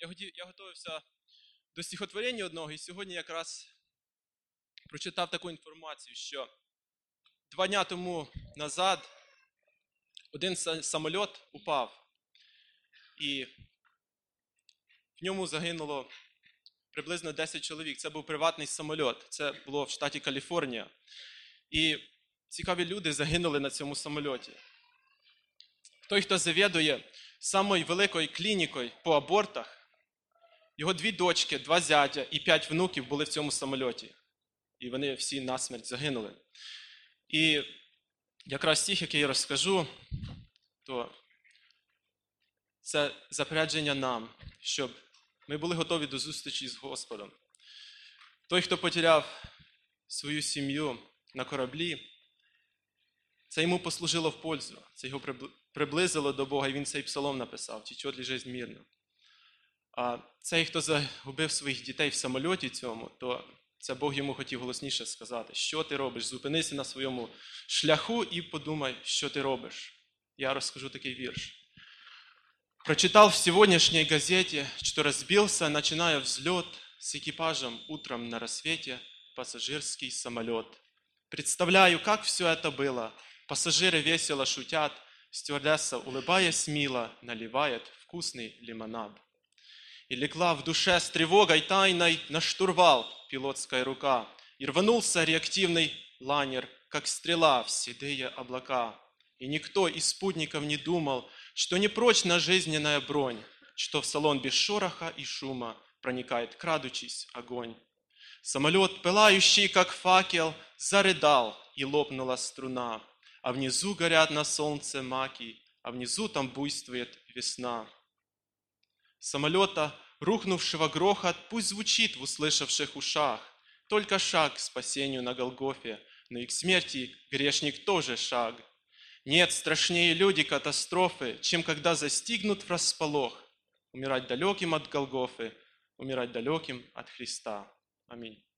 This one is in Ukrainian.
Я готувався до стихотворення одного, і сьогодні якраз прочитав таку інформацію, що 2 дні тому назад один самоліт упав, і в ньому загинуло приблизно 10 чоловік. Це був приватний самоліт, це було в штаті Каліфорнія. І цікаві люди загинули на цьому самоліті. Той, хто завідує самою великою клінікою по абортах, його 2 дочки, 2 зятя і 5 внуків були в цьому самоліті. І вони всі насмерть загинули. І якраз тих, які я розкажу, то це запередження нам, щоб ми були готові до зустрічі з Господом. Той, хто потеряв свою сім'ю на кораблі, це йому послужило в пользу, це його приблизило до Бога, і він цей псалом написав, «Течет ли жизнь мирно». А цей, хто загубив своїх дітей в самольоті цьому, то це Бог йому хотів голосніше сказати, що ти робиш, зупинися на своєму шляху і подумай, що ти робиш. Я розкажу такий вірш. Прочитал в сегодняшней газете, что разбился, начиная взлет с экипажем утром на рассвете пассажирский самолет. Представляю, как все это было. Пассажиры весело шутят, стюардесса, улыбаясь мило, наливает вкусный лимонад. И легла в душе с тревогой тайной на штурвал пилотская рука, и рванулся реактивный лайнер, как стрела в седые облака. И никто из спутников не думал, что непрочна жизненная бронь, что в салон без шороха и шума проникает, крадучись, огонь. Самолет, пылающий, как факел, зарыдал, и лопнула струна, а внизу горят на солнце маки, а внизу там буйствует весна. Самолета, рухнувшего грохот, пусть звучит в услышавших ушах, только шаг к спасению на Голгофе, но и к смерти грешник тоже шаг. Нет страшнее люди катастрофы, чем когда застигнут врасполох. Умирать далеким от Голгофы, умирать далеким от Христа. Аминь.